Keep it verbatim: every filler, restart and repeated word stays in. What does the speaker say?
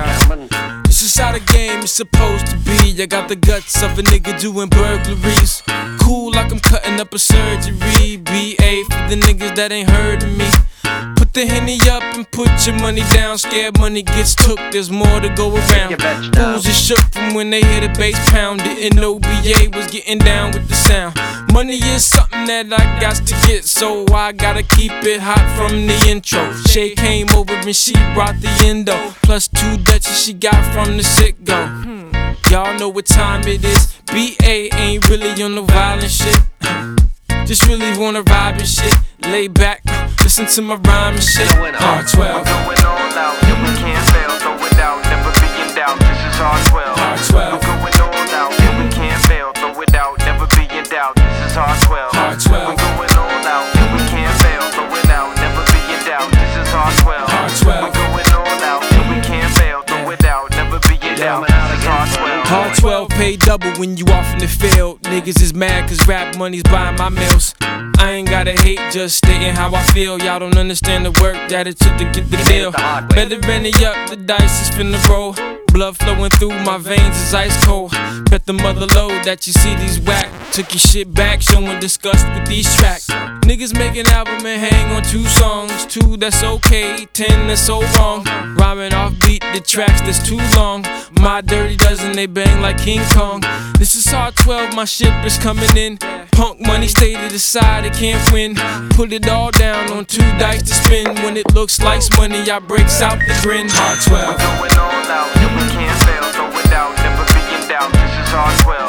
This is how the game is supposed to be. I got the guts of a nigga doing burglaries. Cool like I'm cutting up a surgery. B A for the niggas that ain't heard of me. Put the Henny up and put your money down. Scared money gets took, there's more to go around. Fools are shook from when they hear the bass pound. Didn't know B A was getting down with the sound. Money is something that I got to get, so I gotta keep it hot from the intro. Shay came over and she brought the endo, plus two Dutchies she got from the sit-go. Y'all know what time it is. B A ain't really on no violent shit. Just really wanna vibe and shit. Lay back, listen to my rhyme and shit. R twelve. We're going all out, and we can't fail. Throw it out, never be in doubt. This is R twelve. R twelve. We're going all out, and we can't fail. Throw it out, never be in doubt. This is R twelve. R twelve. We're going all out, and we can't fail. Throw it out, never be in doubt. This is R twelve. R twelve. We're going all out, and we can't fail. Throw it out, never be in doubt. This is R twelve. R twelve pay double when you off in the field. Niggas is mad cause rap money's buying my meals. I ain't gotta hate, just stating how I feel. Y'all don't understand the work that it took to get the deal. Better ready up, the dice is finna roll. Blood flowing through my veins is ice cold. Bet the mother load that you see these whack. Took your shit back, showing disgust with these tracks. Niggas make an album and hang on two songs. Two that's okay, ten that's so wrong. Rhyming off beat the tracks that's too long. My dirty dozen, they bang like King Kong. This is R twelve, my ship is coming in. Punk money stay to the side, it can't win. Put it all down on two dice to spin. When it looks like money, I breaks out the grin. R twelve. We're going all out, and we can't fail. Throw it out, never be in doubt. This is R twelve.